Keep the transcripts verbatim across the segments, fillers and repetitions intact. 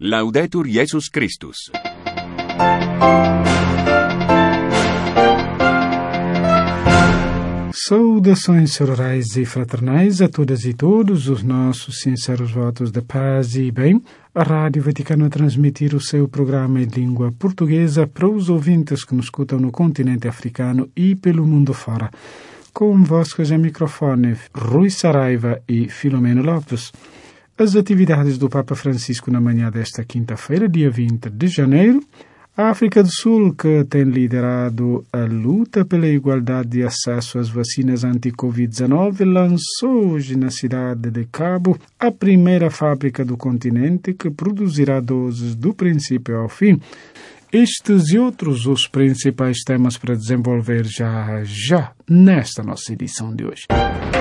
Laudetur Jesus Christus. Saudações sororais e fraternais a todas e todos, os nossos sinceros votos de paz e bem. A Rádio Vaticano a transmitir o seu programa em língua portuguesa para os ouvintes que nos escutam no continente africano e pelo mundo fora. Convosco a microfone Rui Saraiva e Filomeno Lopes. As atividades do Papa Francisco na manhã desta quinta-feira, dia vinte de janeiro. A África do Sul, que tem liderado a luta pela igualdade de acesso às vacinas anti-covid dezenove, lançou hoje na cidade de Cabo a primeira fábrica do continente que produzirá doses do princípio ao fim. Estes e outros os principais temas para desenvolver já já nesta nossa edição de hoje.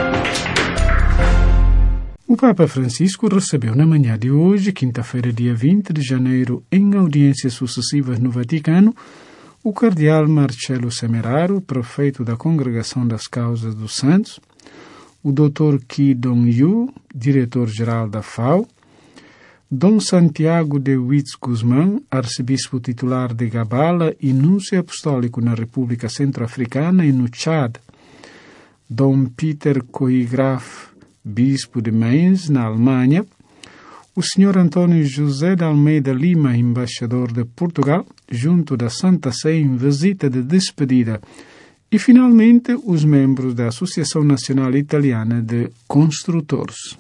O Papa Francisco recebeu na manhã de hoje, quinta-feira, dia vinte de janeiro, em audiências sucessivas no Vaticano, o cardeal Marcello Semeraro, prefeito da Congregação das Causas dos Santos, o doutor Ki Dong-yu, diretor-geral da F A O, Dom Santiago de Witz Guzmán, arcebispo titular de Gabala e núncio apostólico na República Centro-Africana e no Tchad, Dom Peter Koigraf, bispo de Mainz, na Alemanha, o senhor Antônio José de Almeida Lima, embaixador de Portugal, junto da Santa Sé em visita de despedida, e, finalmente, os membros da Associação Nacional Italiana de Construtores.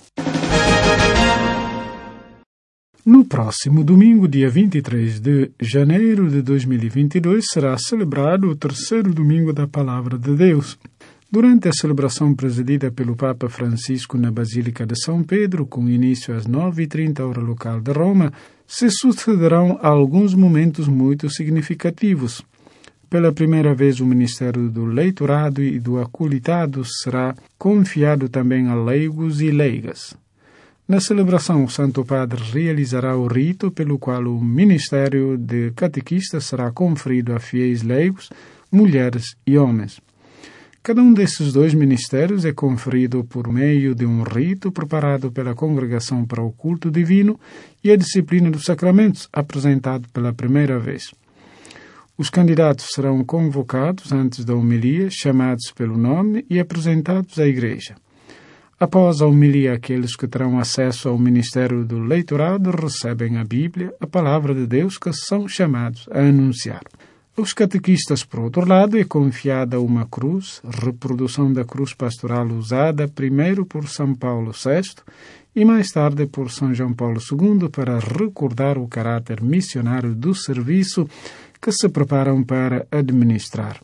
No próximo domingo, dia vinte e três de janeiro de dois mil e vinte e dois, será celebrado o terceiro domingo da Palavra de Deus. Durante a celebração presidida pelo Papa Francisco na Basílica de São Pedro, com início às nove e trinta hora local de Roma, se sucederão alguns momentos muito significativos. Pela primeira vez, o Ministério do Leitorado e do Acolitado será confiado também a leigos e leigas. Na celebração, o Santo Padre realizará o rito pelo qual o Ministério de Catequista será conferido a fiéis leigos, mulheres e homens. Cada um desses dois ministérios é conferido por meio de um rito preparado pela Congregação para o Culto Divino e a disciplina dos sacramentos, apresentado pela primeira vez. Os candidatos serão convocados antes da homilia, chamados pelo nome e apresentados à Igreja. Após a homilia, aqueles que terão acesso ao ministério do leitorado recebem a Bíblia, a Palavra de Deus, que são chamados a anunciar. Aos catequistas, por outro lado, é confiada uma cruz, reprodução da cruz pastoral usada primeiro por São Paulo sexto e mais tarde por São João Paulo segundo para recordar o caráter missionário do serviço que se preparam para administrar.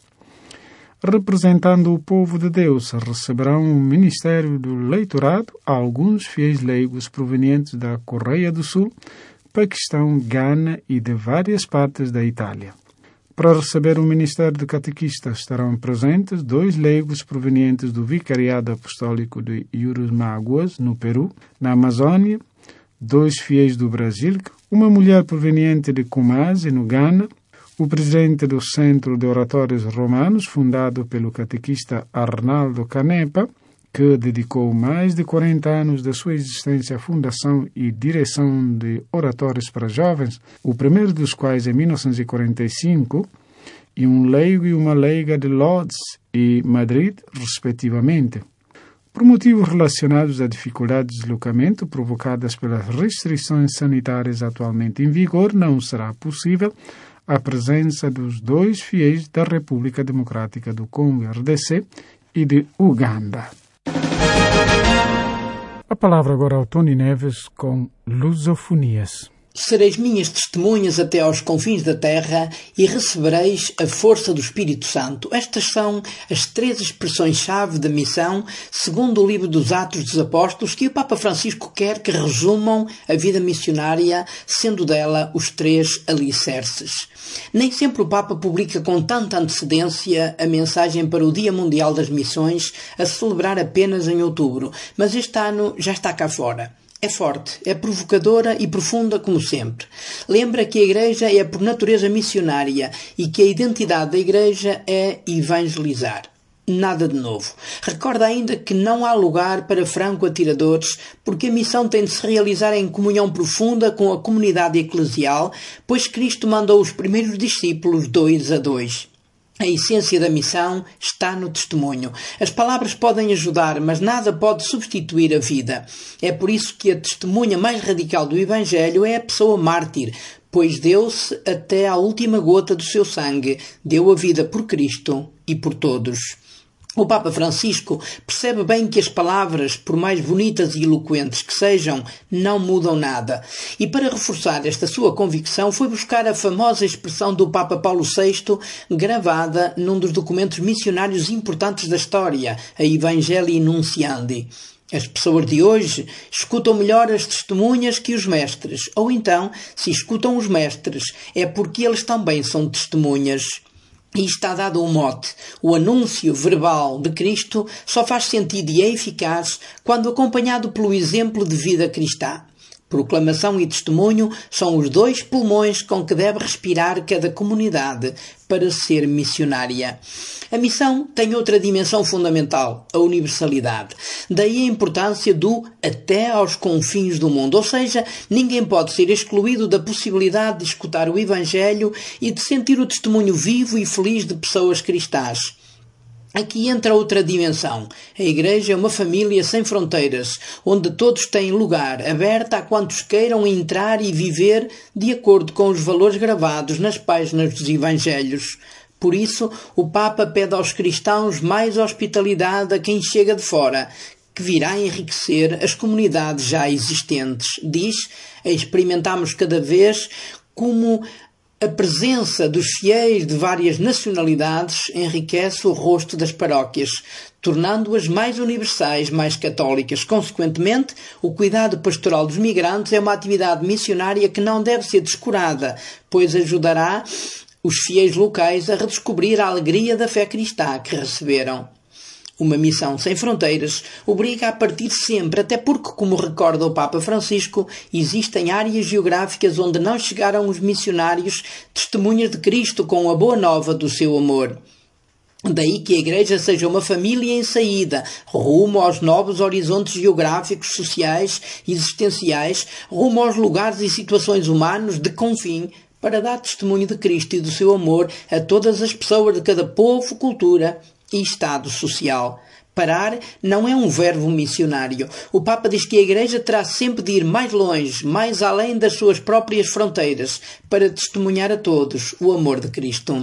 Representando o povo de Deus, receberão o ministério do leitorado alguns fiéis leigos provenientes da Coreia do Sul, Paquistão, Gana e de várias partes da Itália. Para receber o ministério de catequista estarão presentes dois leigos provenientes do Vicariado Apostólico de Yurusmáguas, no Peru, na Amazônia, dois fiéis do Brasil, uma mulher proveniente de Kumasi, no Ghana, o presidente do Centro de Oratórios Romanos, fundado pelo catequista Arnaldo Canepa, que dedicou mais de quarenta anos da sua existência à fundação e direção de oratórios para jovens, o primeiro dos quais em mil novecentos e quarenta e cinco, e um leigo e uma leiga de Lodz e Madrid, respectivamente. Por motivos relacionados à dificuldade de deslocamento provocadas pelas restrições sanitárias atualmente em vigor, não será possível a presença dos dois fiéis da República Democrática do Congo, R D C, e de Uganda. A palavra agora ao Tony Neves com Lusofonias. Sereis minhas testemunhas até aos confins da terra e recebereis a força do Espírito Santo. Estas são as três expressões-chave da missão, segundo o livro dos Atos dos Apóstolos, que o Papa Francisco quer que resumam a vida missionária, sendo dela os três alicerces. Nem sempre o Papa publica com tanta antecedência a mensagem para o Dia Mundial das Missões, a celebrar apenas em outubro, mas este ano já está cá fora. É forte, é provocadora e profunda como sempre. Lembra que a Igreja é por natureza missionária e que a identidade da Igreja é evangelizar. nada de novo. Recorda ainda que não há lugar para franco-atiradores, porque a missão tem de se realizar em comunhão profunda com a comunidade eclesial, pois Cristo mandou os primeiros discípulos dois a dois. A essência da missão está no testemunho. As palavras podem ajudar, mas nada pode substituir a vida. É por isso que a testemunha mais radical do Evangelho é a pessoa mártir, pois deu-se até à última gota do seu sangue, deu a vida por Cristo e por todos. O Papa Francisco percebe bem que as palavras, por mais bonitas e eloquentes que sejam, não mudam nada. E para reforçar esta sua convicção, foi buscar a famosa expressão do Papa Paulo sexto, gravada num dos documentos missionários importantes da história, a Evangelii Nunciandi. As pessoas de hoje escutam melhor as testemunhas que os mestres, ou então, se escutam os mestres, é porque eles também são testemunhas. E está dado um mote. O anúncio verbal de Cristo só faz sentido e é eficaz quando acompanhado pelo exemplo de vida cristã. Proclamação e testemunho são os dois pulmões com que deve respirar cada comunidade para ser missionária. A missão tem outra dimensão fundamental, a universalidade. Daí a importância do até aos confins do mundo, ou seja, ninguém pode ser excluído da possibilidade de escutar o Evangelho e de sentir o testemunho vivo e feliz de pessoas cristãs. Aqui entra outra dimensão. A Igreja é uma família sem fronteiras, onde todos têm lugar, aberta a quantos queiram entrar e viver de acordo com os valores gravados nas páginas dos Evangelhos. Por isso, o Papa pede aos cristãos mais hospitalidade a quem chega de fora, que virá enriquecer as comunidades já existentes. Diz, experimentamos cada vez como a presença dos fiéis de várias nacionalidades enriquece o rosto das paróquias, tornando-as mais universais, mais católicas. Consequentemente, o cuidado pastoral dos migrantes é uma atividade missionária que não deve ser descurada, pois ajudará os fiéis locais a redescobrir a alegria da fé cristã que receberam. Uma missão sem fronteiras obriga a partir sempre, até porque, como recorda o Papa Francisco, existem áreas geográficas onde não chegaram os missionários testemunhas de Cristo com a boa nova do seu amor. Daí que a Igreja seja uma família em saída, rumo aos novos horizontes geográficos, sociais e existenciais, rumo aos lugares e situações humanos de confim, para dar testemunho de Cristo e do seu amor a todas as pessoas de cada povo, cultura e estado social. Parar não é um verbo missionário. O Papa diz que a Igreja terá sempre de ir mais longe, mais além das suas próprias fronteiras, para testemunhar a todos o amor de Cristo.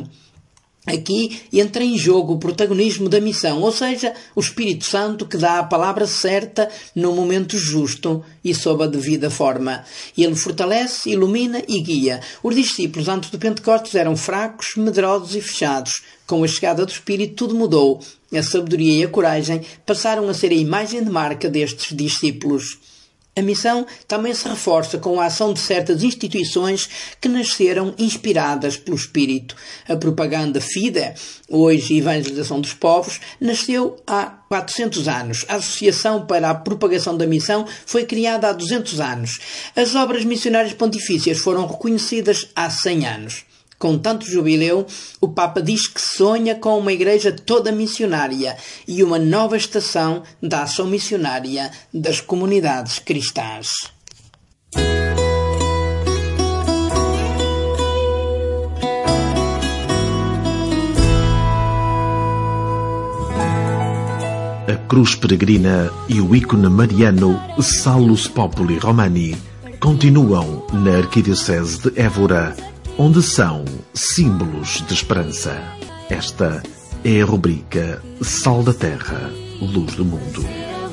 Aqui entra em jogo o protagonismo da missão, ou seja, o Espírito Santo que dá a palavra certa no momento justo e sob a devida forma. Ele fortalece, ilumina e guia. Os discípulos antes do Pentecostes eram fracos, medrosos e fechados. Com a chegada do Espírito tudo mudou. A sabedoria e a coragem passaram a ser a imagem de marca destes discípulos. A missão também se reforça com a ação de certas instituições que nasceram inspiradas pelo Espírito. A propaganda Fide, hoje Evangelização dos Povos, nasceu há quatrocentos anos. A Associação para a Propagação da Missão foi criada há duzentos anos. As obras missionárias pontifícias foram reconhecidas há cem anos. Com tanto jubileu, o Papa diz que sonha com uma igreja toda missionária e uma nova estação da ação missionária das comunidades cristãs. A cruz peregrina e o ícone mariano Salus Populi Romani continuam na Arquidiocese de Évora, onde são símbolos de esperança. Esta é a rubrica Sal da Terra, Luz do Mundo.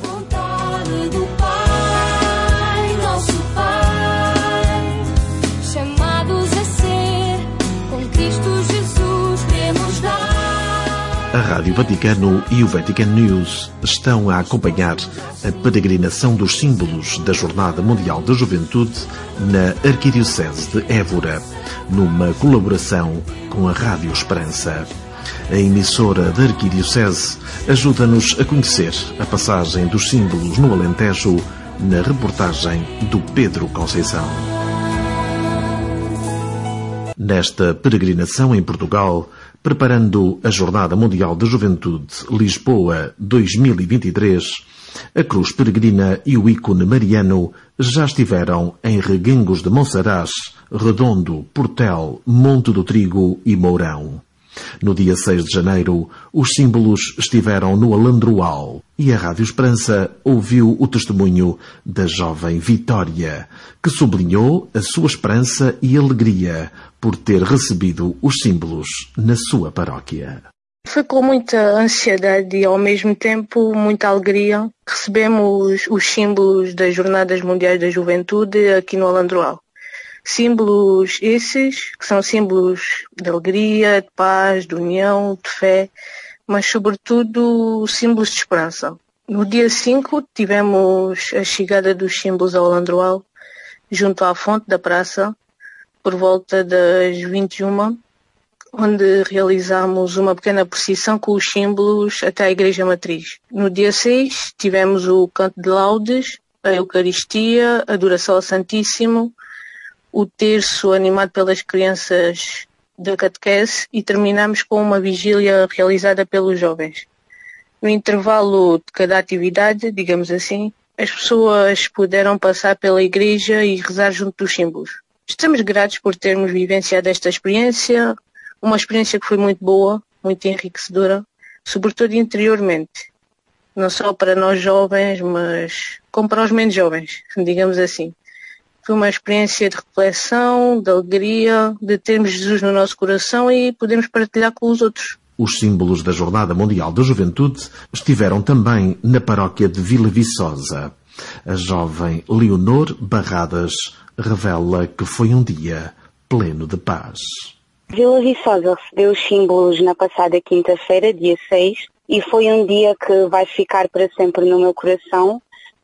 A Rádio Vaticano e o Vatican News estão a acompanhar a peregrinação dos símbolos da Jornada Mundial da Juventude na Arquidiocese de Évora, numa colaboração com a Rádio Esperança. A emissora da Arquidiocese ajuda-nos a conhecer a passagem dos símbolos no Alentejo na reportagem do Pedro Conceição. Nesta peregrinação em Portugal, preparando a Jornada Mundial da Juventude Lisboa dois mil e vinte e três, a cruz peregrina e o ícone mariano já estiveram em Reguengos de Monsaraz, Redondo, Portel, Monte do Trigo e Mourão. No dia seis de janeiro, os símbolos estiveram no Alandroal e a Rádio Esperança ouviu o testemunho da jovem Vitória, que sublinhou a sua esperança e alegria por ter recebido os símbolos na sua paróquia. Foi com muita ansiedade e, ao mesmo tempo, muita alegria que recebemos os símbolos das Jornadas Mundiais da Juventude aqui no Alandroal. Símbolos esses, que são símbolos de alegria, de paz, de união, de fé, mas, sobretudo, símbolos de esperança. No dia cinco, tivemos a chegada dos símbolos ao Alandroal, junto à fonte da praça, por volta das vinte e uma, onde realizámos uma pequena procissão com os símbolos até a Igreja Matriz. No dia seis, tivemos o canto de laudes, a Eucaristia, a adoração ao Santíssimo, o terço animado pelas crianças da catequese e terminamos com uma vigília realizada pelos jovens. No intervalo de cada atividade, digamos assim, as pessoas puderam passar pela igreja e rezar junto dos símbolos. Estamos gratos por termos vivenciado esta experiência, uma experiência que foi muito boa, muito enriquecedora, sobretudo interiormente. Não só para nós jovens, mas como para os menos jovens, digamos assim. Foi uma experiência de reflexão, de alegria, de termos Jesus no nosso coração e podermos partilhar com os outros. Os símbolos da Jornada Mundial da Juventude estiveram também na paróquia de Vila Viçosa. A jovem Leonor Barradas revela que foi um dia pleno de paz. Vila Viçosa recebeu os símbolos na passada quinta-feira, dia seis, e foi um dia que vai ficar para sempre no meu coração,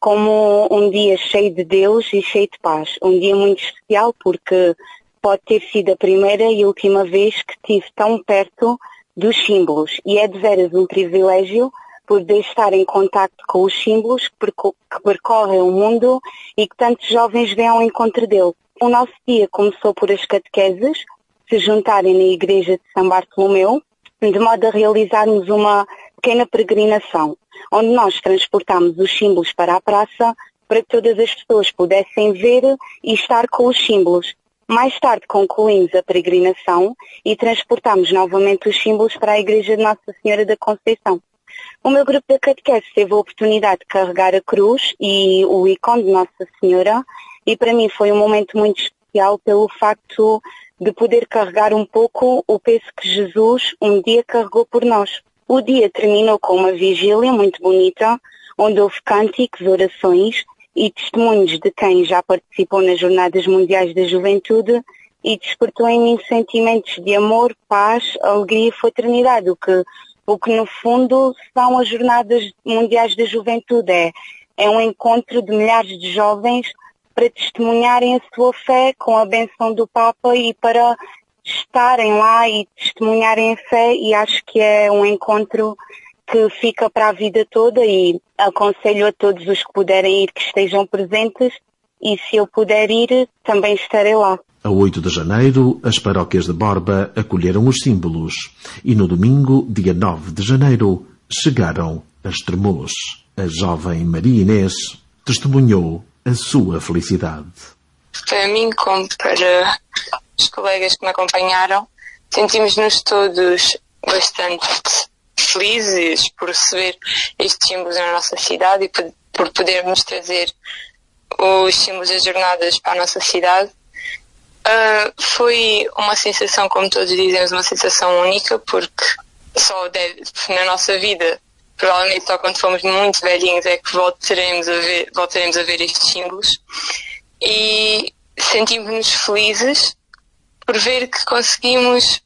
como um dia cheio de Deus e cheio de paz. Um dia muito especial porque pode ter sido a primeira e última vez que estive tão perto dos símbolos. E é de veras um privilégio poder estar em contacto com os símbolos que percorrem o mundo e que tantos jovens vêm ao encontro dele. O nosso dia começou por as catequeses se juntarem na igreja de São Bartolomeu, de modo a realizarmos uma pequena peregrinação, onde nós transportámos os símbolos para a praça para que todas as pessoas pudessem ver e estar com os símbolos. Mais tarde concluímos a peregrinação e transportámos novamente os símbolos para a igreja de Nossa Senhora da Conceição. O meu grupo da catequese teve a oportunidade de carregar a cruz e o ícone de Nossa Senhora e para mim foi um momento muito especial pelo facto de poder carregar um pouco o peso que Jesus um dia carregou por nós. O dia terminou com uma vigília muito bonita, onde houve cânticos, orações e testemunhos de quem já participou nas Jornadas Mundiais da Juventude e despertou em mim sentimentos de amor, paz, alegria e fraternidade, o que, o que no fundo são as Jornadas Mundiais da Juventude. É, é um encontro de milhares de jovens para testemunharem a sua fé com a bênção do Papa e para estarem lá e testemunharem a fé, e acho que é um encontro que fica para a vida toda e aconselho a todos os que puderem ir que estejam presentes e se eu puder ir, também estarei lá. A oito de janeiro, as paróquias de Borba acolheram os símbolos e no domingo, dia nove de janeiro, chegaram a Estremoz. A jovem Maria Inês testemunhou a sua felicidade. Para mim, como para os colegas que me acompanharam, sentimos-nos todos bastante felizes por receber estes símbolos na nossa cidade e por, por podermos trazer os símbolos das jornadas para a nossa cidade. Uh, foi uma sensação, como todos dizemos, uma sensação única, porque só deve, na nossa vida, provavelmente só quando formos muito velhinhos é que voltaremos a ver, voltaremos a ver estes símbolos. E sentimos-nos felizes por ver que conseguimos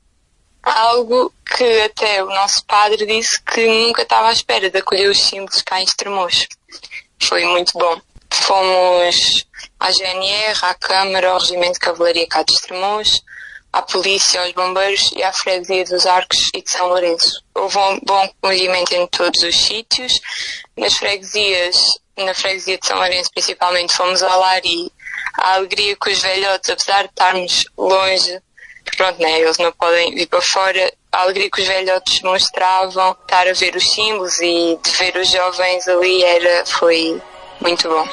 algo que até o nosso padre disse que nunca estava à espera de acolher os símbolos cá em Estremoz. Foi muito bom. Fomos à G N R, à Câmara, ao Regimento de Cavalaria cá de Estremoz, à Polícia, aos Bombeiros e à Freguesia dos Arcos e de São Lourenço. Houve um bom movimento em todos os sítios. Nas freguesias, na Freguesia de São Lourenço principalmente, fomos ao lar e a alegria com os velhotes, apesar de estarmos longe, pronto, né, eles não podem vir para fora. A alegria que os velhotes mostravam, estar a ver os símbolos e de ver os jovens ali era, foi muito bom.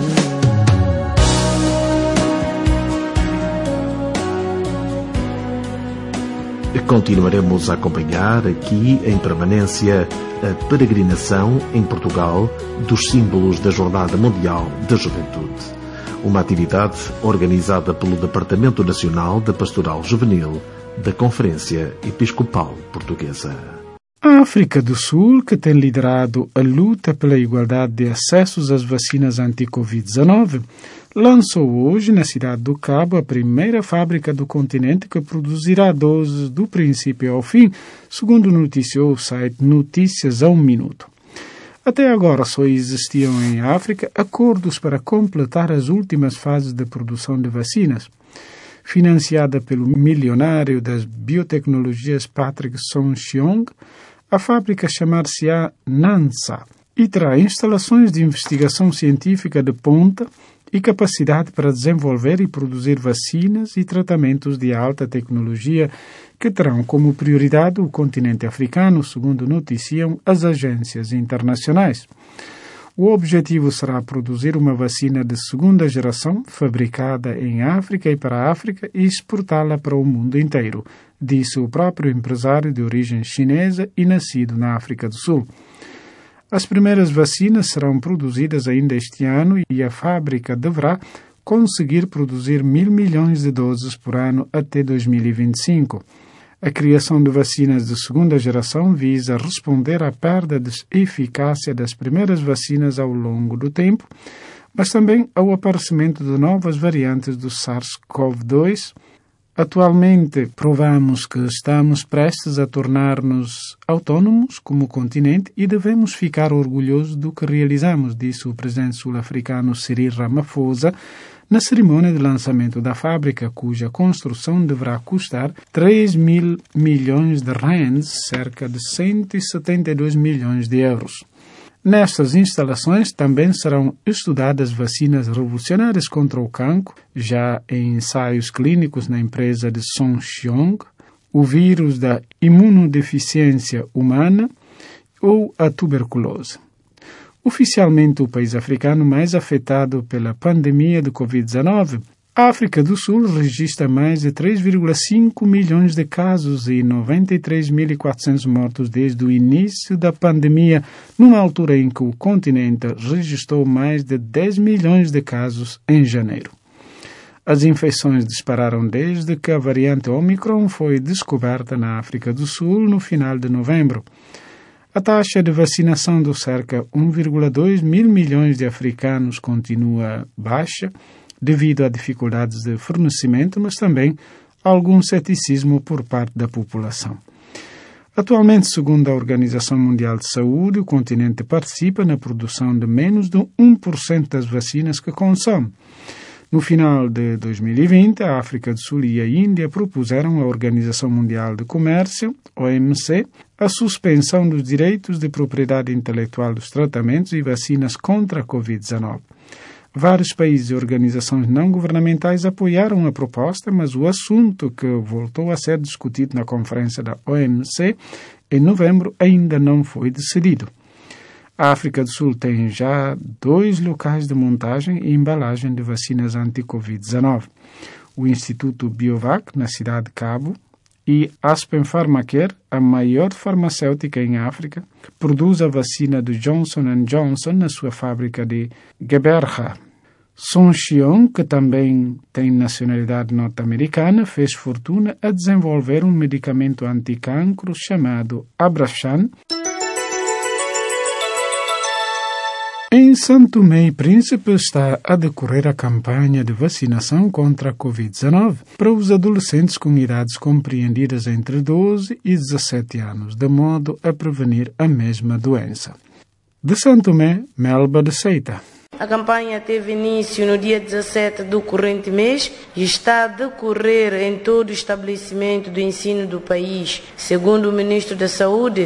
Continuaremos a acompanhar aqui em permanência a peregrinação em Portugal dos símbolos da Jornada Mundial da Juventude. Uma atividade organizada pelo Departamento Nacional da Pastoral Juvenil da Conferência Episcopal Portuguesa. A África do Sul, que tem liderado a luta pela igualdade de acessos às vacinas anti-covid dezenove, lançou hoje na cidade do Cabo a primeira fábrica do continente que produzirá doses do princípio ao fim, segundo noticiou o site Notícias a um Minuto. Até agora só existiam em África acordos para completar as últimas fases de produção de vacinas. Financiada pelo milionário das biotecnologias Patrick Soon-Shiong, a fábrica chamar-se-á NANSA e terá instalações de investigação científica de ponta e capacidade para desenvolver e produzir vacinas e tratamentos de alta tecnologia que terão como prioridade o continente africano, segundo noticiam as agências internacionais. O objetivo será produzir uma vacina de segunda geração, fabricada em África e para a África, e exportá-la para o mundo inteiro, disse o próprio empresário de origem chinesa e nascido na África do Sul. As primeiras vacinas serão produzidas ainda este ano e a fábrica deverá conseguir produzir mil milhões de doses por ano até dois mil e vinte e cinco. A criação de vacinas de segunda geração visa responder à perda de eficácia das primeiras vacinas ao longo do tempo, mas também ao aparecimento de novas variantes do SARS-CoV dois. Atualmente, provamos que estamos prestes a tornar-nos autônomos como continente e devemos ficar orgulhosos do que realizamos, disse o presidente sul-africano Cyril Ramaphosa na cerimônia de lançamento da fábrica, cuja construção deverá custar três mil milhões de rands, cerca de cento e setenta e dois milhões de euros. Nestas instalações também serão estudadas vacinas revolucionárias contra o cancro, já em ensaios clínicos na empresa de Soon-Shiong, o vírus da imunodeficiência humana ou a tuberculose. Oficialmente o país africano mais afetado pela pandemia de covid dezenove, a África do Sul registra mais de três vírgula cinco milhões de casos e noventa e três mil e quatrocentos mortos desde o início da pandemia, numa altura em que o continente registrou mais de dez milhões de casos em janeiro. As infecções dispararam desde que a variante Omicron foi descoberta na África do Sul no final de novembro. A taxa de vacinação dos cerca de um vírgula dois mil milhões de africanos continua baixa, devido a dificuldades de fornecimento, mas também a algum ceticismo por parte da população. Atualmente, segundo a Organização Mundial de Saúde, o continente participa na produção de menos de um por cento das vacinas que consome. No final de dois mil e vinte, a África do Sul e a Índia propuseram à Organização Mundial de Comércio, O M C, a suspensão dos direitos de propriedade intelectual dos tratamentos e vacinas contra a covid dezenove. Vários países e organizações não governamentais apoiaram a proposta, mas o assunto, que voltou a ser discutido na conferência da O M C em novembro, ainda não foi decidido. A África do Sul tem já dois locais de montagem e embalagem de vacinas anti-covid dezenove. O Instituto Biovac, na cidade de Cabo, e Aspen Pharmacare, a maior farmacêutica em África, que produz a vacina do Johnson and Johnson na sua fábrica de Geberha. Soon-Shiong, que também tem nacionalidade norte-americana, fez fortuna a desenvolver um medicamento anticancro chamado Abrashan. Em São Tomé e Príncipe está a decorrer a campanha de vacinação contra a covid dezenove para os adolescentes com idades compreendidas entre doze e dezassete anos, de modo a prevenir a mesma doença. De São Tomé, Melba de Seita. A campanha teve início no dia dezassete do corrente mês e está a decorrer em todo o estabelecimento do ensino do país. Segundo o Ministro da Saúde,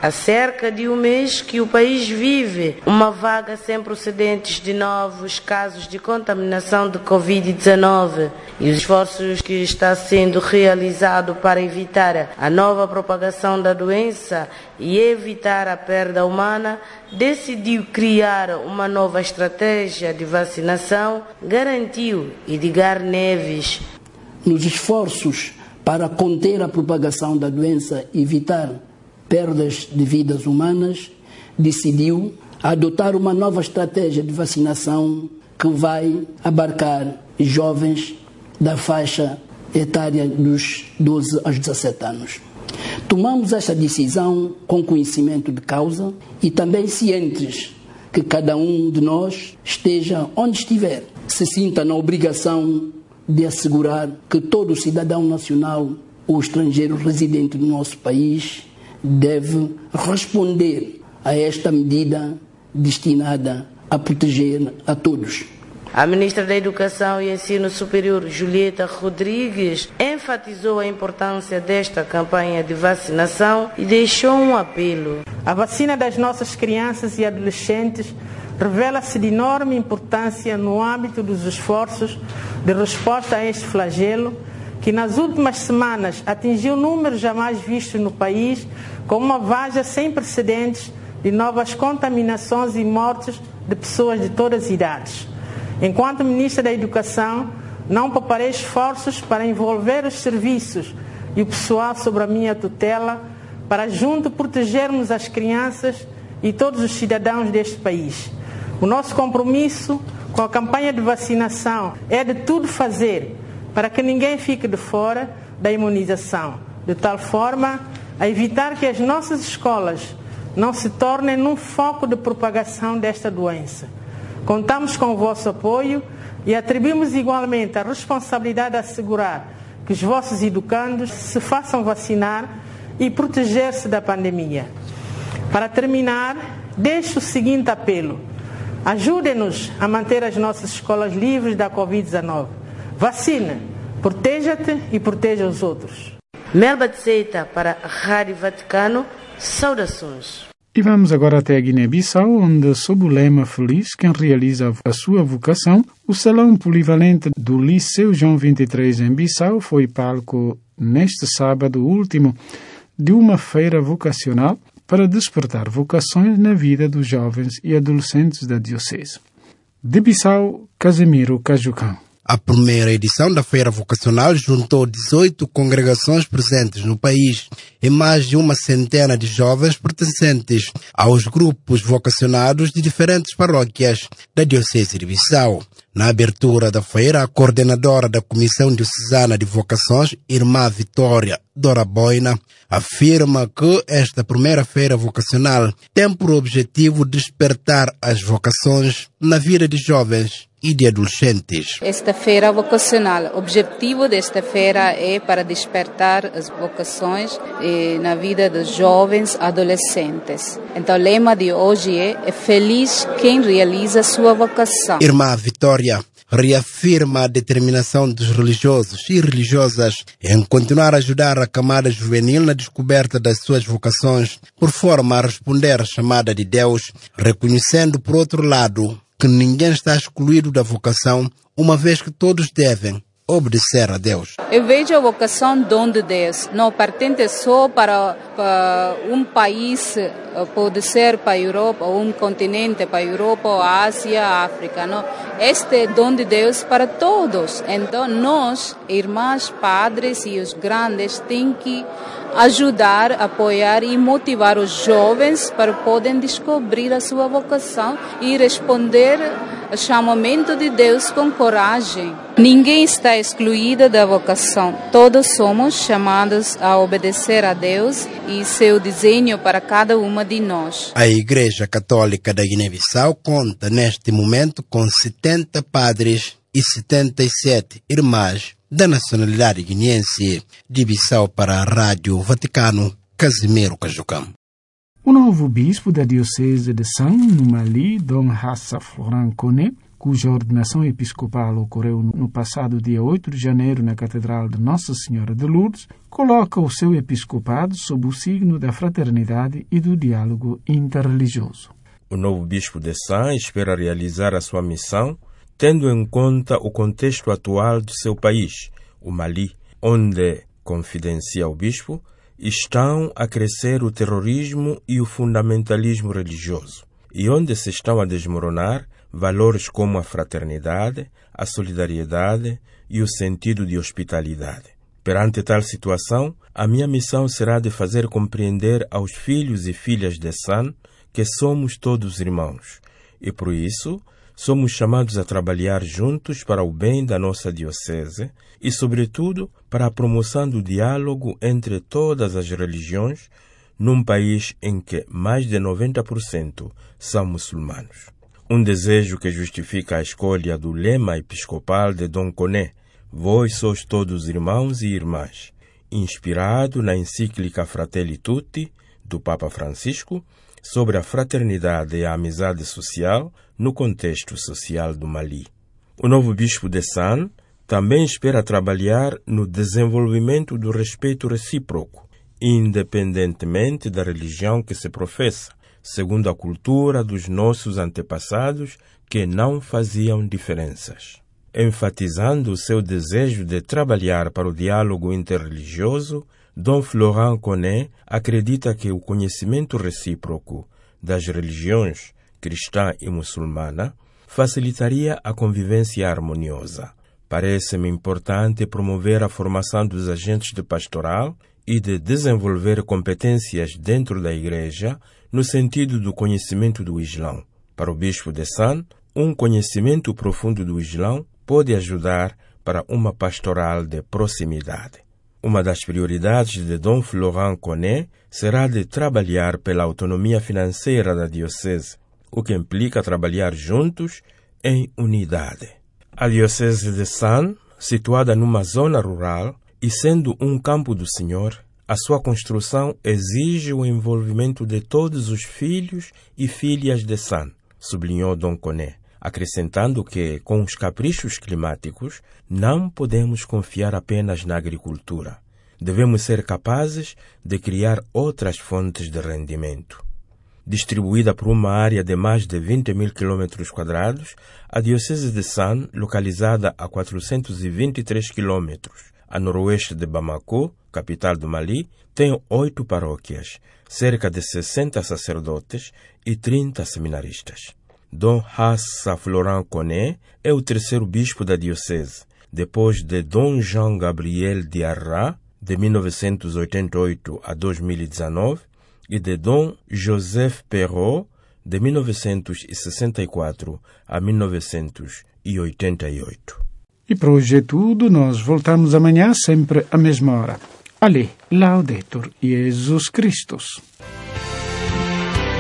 Há cerca de um mês que o país vive uma vaga sem precedentes de novos casos de contaminação de covid dezenove e os esforços que está sendo realizado para evitar a nova propagação da doença e evitar a perda humana, decidiu criar uma nova estratégia de vacinação, garantiu Edgar Neves. Nos esforços para conter a propagação da doença e evitar perdas de vidas humanas, decidiu adotar uma nova estratégia de vacinação que vai abarcar jovens da faixa etária dos doze aos dezassete anos. Tomamos esta decisão com conhecimento de causa e também cientes que cada um de nós esteja onde estiver, se sinta na obrigação de assegurar que todo cidadão nacional ou estrangeiro residente no nosso país deve responder a esta medida destinada a proteger a todos. A ministra da Educação e Ensino Superior, Julieta Rodrigues, enfatizou a importância desta campanha de vacinação e deixou um apelo. A vacina das nossas crianças e adolescentes revela-se de enorme importância no âmbito dos esforços de resposta a este flagelo, que nas últimas semanas atingiu números jamais vistos no país, com uma vaga sem precedentes de novas contaminações e mortes de pessoas de todas as idades. Enquanto Ministra da Educação, não pouparei esforços para envolver os serviços e o pessoal sob a minha tutela para junto protegermos as crianças e todos os cidadãos deste país. O nosso compromisso com a campanha de vacinação é de tudo fazer para que ninguém fique de fora da imunização, de tal forma a evitar que as nossas escolas não se tornem num foco de propagação desta doença. Contamos com o vosso apoio e atribuímos igualmente a responsabilidade de assegurar que os vossos educandos se façam vacinar e proteger-se da pandemia. Para terminar, deixo o seguinte apelo. Ajudem-nos a manter as nossas escolas livres da covid dezenove. Vacina, proteja-te e proteja os outros. Melba de Seita para a Rádio Vaticano, saudações. E vamos agora até a Guiné-Bissau, onde, sob o lema Feliz quem realiza a sua vocação, o Salão Polivalente do Liceu João vinte e três em Bissau foi palco, neste sábado último, de uma feira vocacional para despertar vocações na vida dos jovens e adolescentes da Diocese. De Bissau, Casimiro Cajucão. A primeira edição da Feira Vocacional juntou dezoito congregações presentes no país e mais de uma centena de jovens pertencentes aos grupos vocacionados de diferentes paróquias da Diocese de Bissau. Na abertura da feira, a coordenadora da Comissão Diocesana de Vocações, Irmã Vitória Dora Boina, afirma que esta primeira feira vocacional tem por objetivo despertar as vocações na vida de jovens e de adolescentes. Esta feira vocacional, o objetivo desta feira é para despertar as vocações eh, na vida dos jovens adolescentes. Então o lema de hoje é, é Feliz quem realiza sua vocação. Irmã Vitória reafirma a determinação dos religiosos e religiosas em continuar a ajudar a camada juvenil na descoberta das suas vocações, por forma a responder à chamada de Deus, reconhecendo, por outro lado, que ninguém está excluído da vocação, uma vez que todos devem obedecer a Deus. Eu vejo a vocação dom de Deus, não pertence só para, para um país, pode ser para a Europa, ou um continente para a Europa, ou a Ásia, a África. Não. Este é dom de Deus para todos. Então nós, irmãs, padres e os grandes, têm que ajudar, apoiar e motivar os jovens para poderem descobrir a sua vocação e responder ao chamamento de Deus com coragem. Ninguém está excluído da vocação. Todos somos chamados a obedecer a Deus e seu desenho para cada uma de nós. A Igreja Católica da Guiné-Bissau conta neste momento com setenta padres e setenta e sete irmãs da nacionalidade guineense. De Bissau para a Rádio Vaticano, Casimiro Cajucão. O novo bispo da Diocese de San, no Mali, Dom Hassa Florent Koné, cuja ordenação episcopal ocorreu no passado dia oito de janeiro na Catedral de Nossa Senhora de Lourdes, coloca o seu episcopado sob o signo da fraternidade e do diálogo interreligioso. O novo bispo de Sães espera realizar a sua missão tendo em conta o contexto atual do seu país, o Mali, onde, confidencia o bispo, estão a crescer o terrorismo e o fundamentalismo religioso, e onde se estão a desmoronar valores como a fraternidade, a solidariedade e o sentido de hospitalidade. Perante tal situação, a minha missão será de fazer compreender aos filhos e filhas de San que somos todos irmãos, e por isso somos chamados a trabalhar juntos para o bem da nossa diocese e, sobretudo, para a promoção do diálogo entre todas as religiões num país em que mais de noventa por cento são muçulmanos. Um desejo que justifica a escolha do lema episcopal de Dom Coné, Vós sois todos irmãos e irmãs, inspirado na encíclica Fratelli Tutti, do Papa Francisco, sobre a fraternidade e a amizade social no contexto social do Mali. O novo bispo de San também espera trabalhar no desenvolvimento do respeito recíproco, independentemente da religião que se professa, segundo a cultura dos nossos antepassados que não faziam diferenças. Enfatizando o seu desejo de trabalhar para o diálogo interreligioso, Dom Florent Coné acredita que o conhecimento recíproco das religiões cristã e muçulmana facilitaria a convivência harmoniosa. Parece-me importante promover a formação dos agentes de pastoral e de desenvolver competências dentro da Igreja no sentido do conhecimento do Islão. Para o bispo de San, um conhecimento profundo do Islão pode ajudar para uma pastoral de proximidade. Uma das prioridades de Dom Florent Coné será de trabalhar pela autonomia financeira da diocese, o que implica trabalhar juntos em unidade. A diocese de San, situada numa zona rural e sendo um campo do Senhor, a sua construção exige o envolvimento de todos os filhos e filhas de San, sublinhou Dom Coné, acrescentando que, com os caprichos climáticos, não podemos confiar apenas na agricultura. Devemos ser capazes de criar outras fontes de rendimento. Distribuída por uma área de mais de vinte mil quilômetros quadrados, a Diocese de San, localizada a quatrocentos e vinte e três quilômetros a noroeste de Bamako, capital do Mali, tem oito paróquias, cerca de sessenta sacerdotes e trinta seminaristas. Dom Hassa Florent Coné é o terceiro bispo da diocese, depois de Dom Jean Gabriel Diarra, de mil novecentos e oitenta e oito a dois mil e dezenove, e de Dom Joseph Perrot, de mil novecentos e sessenta e quatro a mil novecentos e oitenta e oito. E por hoje é tudo, nós voltamos amanhã sempre à mesma hora. Ale, Laudetur Jesus Christus.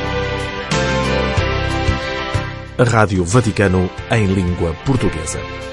A Rádio Vaticano em língua portuguesa.